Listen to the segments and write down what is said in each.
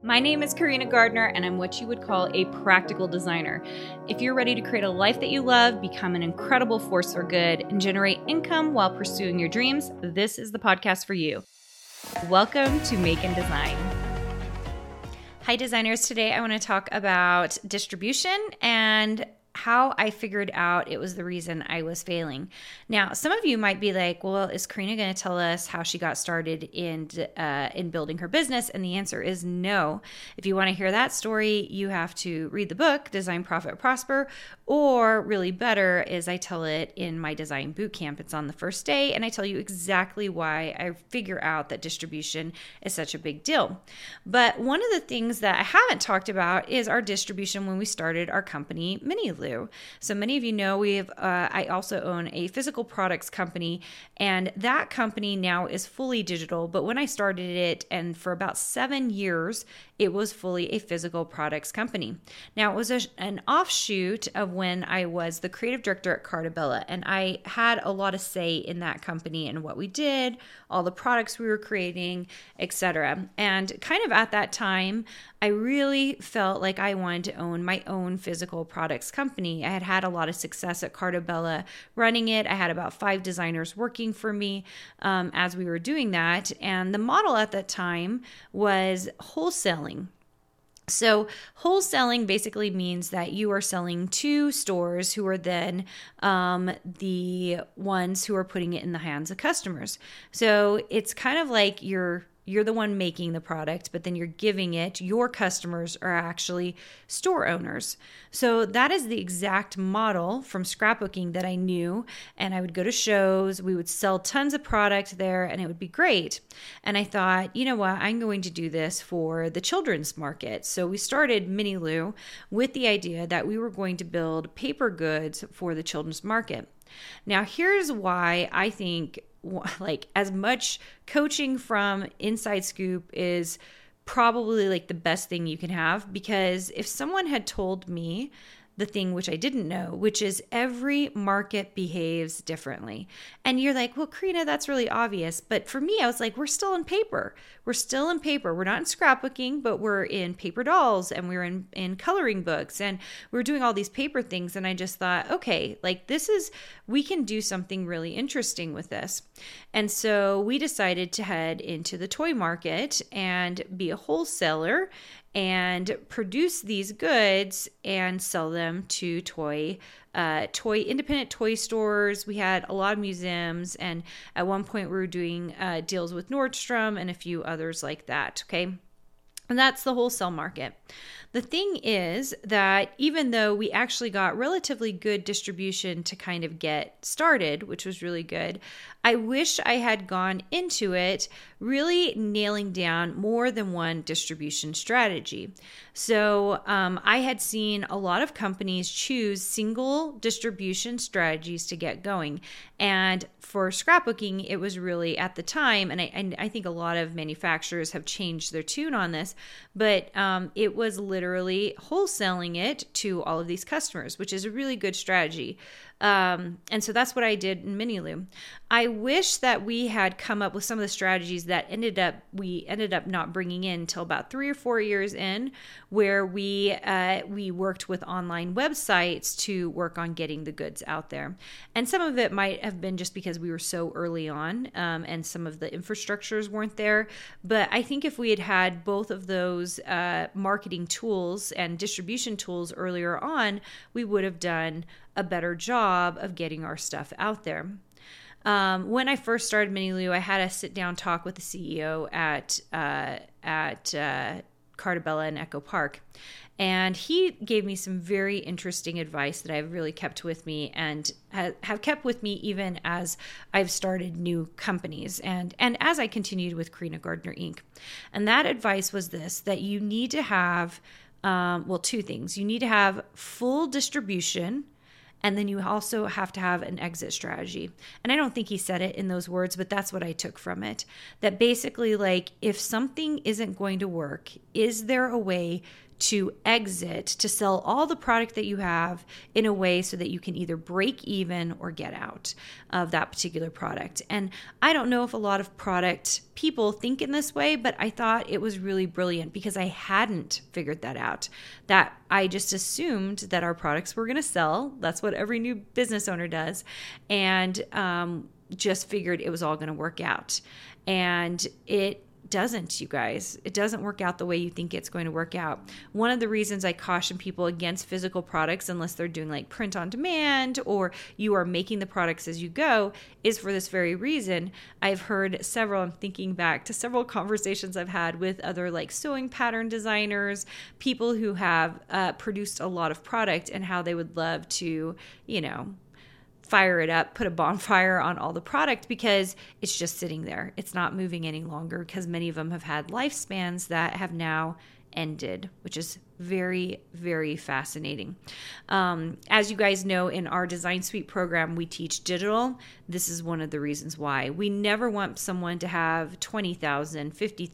My name is Karina Gardner, and I'm what you would call a practical designer. If you're ready to create a life that you love, become an incredible force for good, and generate income while pursuing your dreams, this is the podcast for you. Welcome to Make and Design. Hi, designers. Today I want to talk about distribution and how I figured out it was the reason I was failing. Now, some of you might be like, well, is Karina going to tell us how she got started in building her business? And the answer is no. If you want to hear that story, you have to read the book, Design, Profit, Prosper, or really better is I tell it in my design bootcamp. It's on the first day, and I tell you exactly why I figure out that distribution is such a big deal. But one of the things that I haven't talked about is our distribution when we started our company, MiniLou. So many of you know I also own a physical products company, and that company now is fully digital. But when I started it, and for about 7 years, it was fully a physical products company. Now, it was an offshoot of when I was the creative director at Carta Bella, and I had a lot of say in that company and what we did, all the products we were creating, etc. And kind of at that time, I really felt like I wanted to own my own physical products company. I had had a lot of success at Carta Bella running it. I had about 5 designers working for me as we were doing that. And the model at that time was wholesaling. So wholesaling basically means that you are selling to stores who are then the ones who are putting it in the hands of customers. So it's kind of like you're the one making the product, but then you're giving it, your customers are actually store owners. So that is the exact model from scrapbooking that I knew. And I would go to shows, we would sell tons of product there, and it would be great. And I thought, you know what, I'm going to do this for the children's market. So we started MiniLou with the idea that we were going to build paper goods for the children's market. Now, here's why I think like as much coaching from Inside Scoop is probably like the best thing you can have, because if someone had told me the thing which I didn't know, which is every market behaves differently. And you're like, well, Karina, that's really obvious. But for me, I was like, we're still in paper. We're still in paper. We're not in scrapbooking, but we're in paper dolls, and we're in coloring books, and we're doing all these paper things. And I just thought, okay, like we can do something really interesting with this. And so we decided to head into the toy market and be a wholesaler and produce these goods and sell them to independent toy stores. We had a lot of museums, and at one point we were doing deals with Nordstrom and a few others like that. Okay. And that's the wholesale market. The thing is that even though we actually got relatively good distribution to kind of get started, which was really good, I wish I had gone into it really nailing down more than one distribution strategy. So I had seen a lot of companies choose single distribution strategies to get going. And for scrapbooking, it was really at the time, and I think a lot of manufacturers have changed their tune on this, but it was literally wholesaling it to all of these customers, which is a really good strategy. And so that's what I did in MiniLou. I wish that we had come up with some of the strategies that we ended up not bringing in until about 3 or 4 years in, where we worked with online websites to work on getting the goods out there. And some of it might have been just because we were so early on, and some of the infrastructures weren't there. But I think if we had had both of those marketing tools and distribution tools earlier on, we would have done a better job of getting our stuff out there. When I first started MiniLou, I had a sit-down talk with the CEO at Carta Bella in Echo Park. And he gave me some very interesting advice that I've really kept with me and have kept with me even as I've started new companies and as I continued with Karina Gardner Inc. And that advice was this, that you need to have, 2 things. You need to have full distribution, and then you also have to have an exit strategy. And I don't think he said it in those words, but that's what I took from it. That basically, like, if something isn't going to work, is there a way to exit, to sell all the product that you have in a way so that you can either break even or get out of that particular product. And I don't know if a lot of product people think in this way, but I thought it was really brilliant because I hadn't figured that out. That I just assumed that our products were going to sell. That's what every new business owner does. And just figured it was all going to work out. And it doesn't, you guys. It doesn't work out the way you think it's going to work out. One of the reasons I caution people against physical products, unless they're doing like print on demand or you are making the products as you go, is for this very reason. I've heard I'm thinking back to several conversations I've had with other like sewing pattern designers, people who have produced a lot of product and how they would love to, fire it up, put a bonfire on all the product because it's just sitting there. It's not moving any longer because many of them have had lifespans that have now ended, which is very, very fascinating. As you guys know, in our Design Suite program, we teach digital. This is one of the reasons why. We never want someone to have $20,000, $50,000,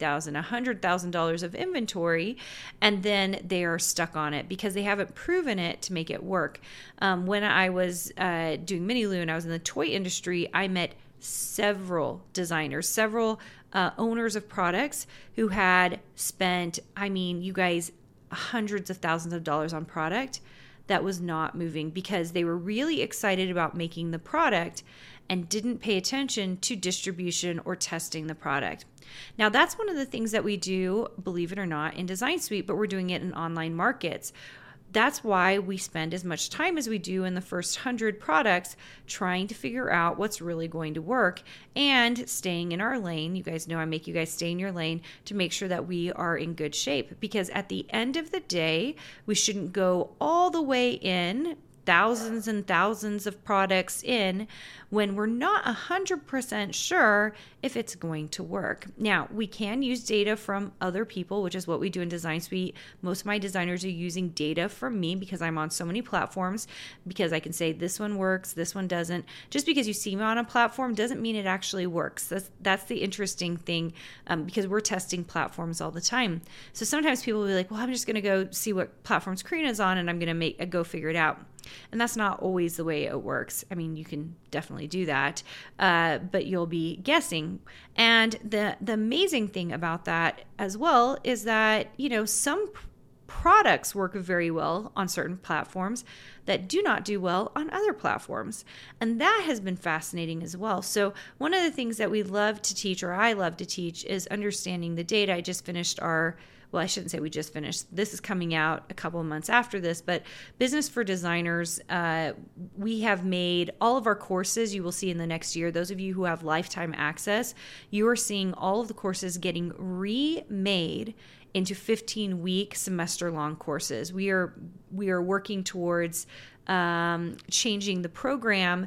$100,000 of inventory, and then they are stuck on it because they haven't proven it to make it work. When I was doing Mini-Lou and I was in the toy industry, I met several designers, several owners of products who had spent, you guys, hundreds of thousands of dollars on product that was not moving because they were really excited about making the product and didn't pay attention to distribution or testing the product. Now, that's one of the things that we do, believe it or not, in Design Suite, but we're doing it in online markets. That's why we spend as much time as we do in the first 100 products trying to figure out what's really going to work and staying in our lane. You guys know I make you guys stay in your lane to make sure that we are in good shape, because at the end of the day, we shouldn't go all the way in, thousands and thousands of products in, when we're not 100% sure if it's going to work. Now, we can use data from other people, which is what we do in Design Suite. Most of my designers are using data from me because I'm on so many platforms, because I can say this one works, this one doesn't. Just because you see me on a platform doesn't mean it actually works. That's the interesting thing, because we're testing platforms all the time. So sometimes people will be like, well, I'm just going to go see what platforms Karina's on and I'm going to go figure it out. And that's not always the way it works. You can definitely do that, but you'll be guessing. And the amazing thing about that as well is that, some products work very well on certain platforms that do not do well on other platforms. And that has been fascinating as well. So one of the things that we love to teach, or I love to teach, is understanding the data. I just finished I shouldn't say we just finished. This is coming out a couple of months after this, but Business for Designers, we have made all of our courses, you will see in the next year. Those of you who have lifetime access, you are seeing all of the courses getting remade into 15-week semester-long courses. We are working towards changing the program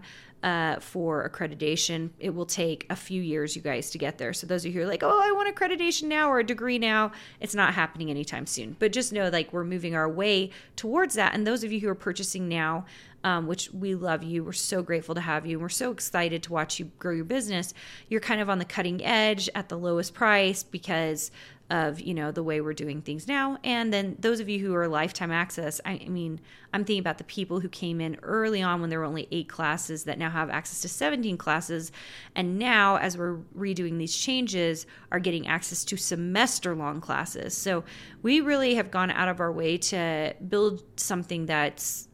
for accreditation. It will take a few years, you guys, to get there. So those of you who are like, oh, I want accreditation now or a degree now, it's not happening anytime soon. But just know, we're moving our way towards that. And those of you who are purchasing now, which we love you, we're so grateful to have you, and we're so excited to watch you grow your business. You're kind of on the cutting edge at the lowest price because of, the way we're doing things now. And then those of you who are lifetime access, I'm thinking about the people who came in early on when there were only 8 classes that now have access to 17 classes. And now, as we're redoing these changes, are getting access to semester-long classes. So we really have gone out of our way to build something that's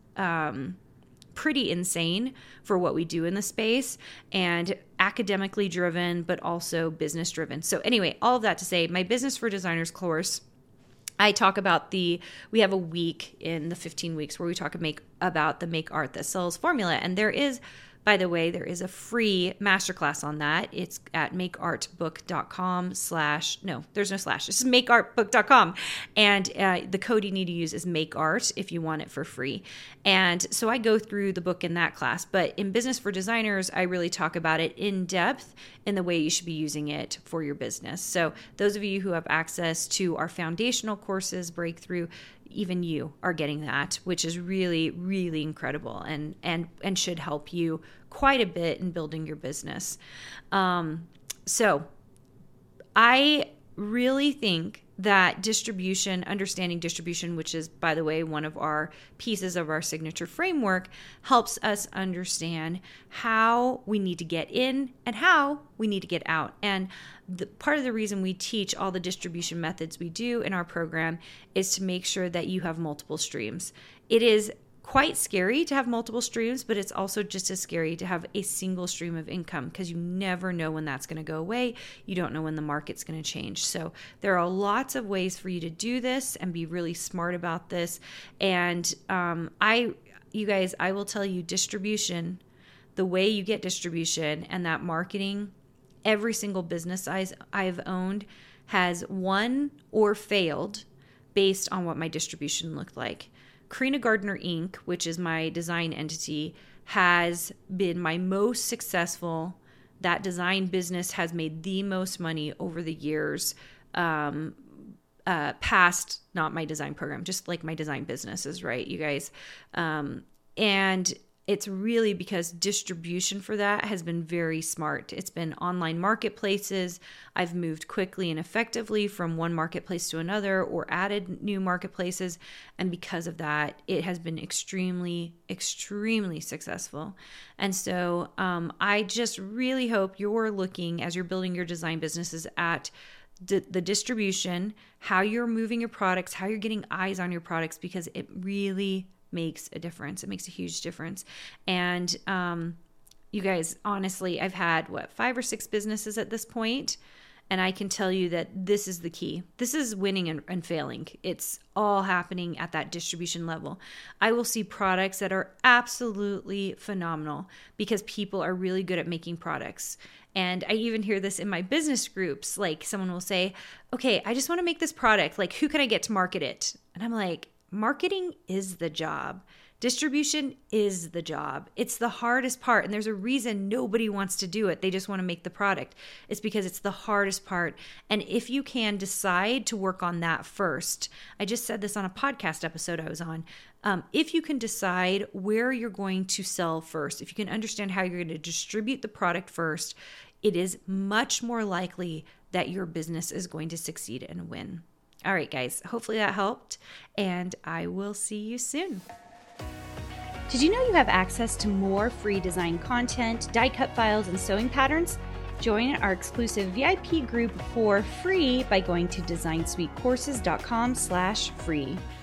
pretty insane for what we do in the space, and academically driven, but also business driven. So anyway, all of that to say, my Business for Designers course, I talk about we have a week in the 15 weeks where we talk about the Make Art That Sells formula. And there is, by the way, there is a free masterclass on that. It's at makeartbook.com/ no, there's no slash. It's makeartbook.com. And the code you need to use is MakeArt if you want it for free. And so I go through the book in that class. But in Business for Designers, I really talk about it in depth in the way you should be using it for your business. So those of you who have access to our foundational courses, Breakthrough, even you are getting that, which is really, really incredible and should help you quite a bit in building your business. So I really think that distribution, understanding distribution, which is, by the way, one of our pieces of our signature framework, helps us understand how we need to get in and how we need to get out. And part of the reason we teach all the distribution methods we do in our program is to make sure that you have multiple streams. It is quite scary to have multiple streams, but it's also just as scary to have a single stream of income because you never know when that's going to go away. You don't know when the market's going to change. So there are lots of ways for you to do this and be really smart about this. And you guys, I will tell you, distribution, the way you get distribution and that marketing, every single business I've owned has won or failed based on what my distribution looked like. Karina Gardner Inc., which is my design entity, has been my most successful. That design business has made the most money over the years, past not my design program, just like my design businesses, right, you guys? And it's really because distribution for that has been very smart. It's been online marketplaces. I've moved quickly and effectively from one marketplace to another or added new marketplaces. And because of that, it has been extremely, extremely successful. And so I just really hope you're looking, as you're building your design businesses, at the distribution, how you're moving your products, how you're getting eyes on your products, because it really makes a difference. It makes a huge difference. And you guys, honestly, I've had 5 or 6 businesses at this point, and I can tell you that this is the key. This is winning and failing. It's all happening at that distribution level. I will see products that are absolutely phenomenal because people are really good at making products. And I even hear this in my business groups. Like, someone will say, okay, I just want to make this product. Like, who can I get to market it? And I'm like, marketing is the job. Distribution is the job. It's the hardest part. And there's a reason nobody wants to do it. They just want to make the product. It's because it's the hardest part. And if you can decide to work on that first, I just said this on a podcast episode I was on. If you can decide where you're going to sell first, if you can understand how you're going to distribute the product first, it is much more likely that your business is going to succeed and win. All right, guys, hopefully that helped, and I will see you soon. Did you know you have access to more free design content, die cut files, and sewing patterns? Join our exclusive VIP group for free by going to designsweetcourses.com/free.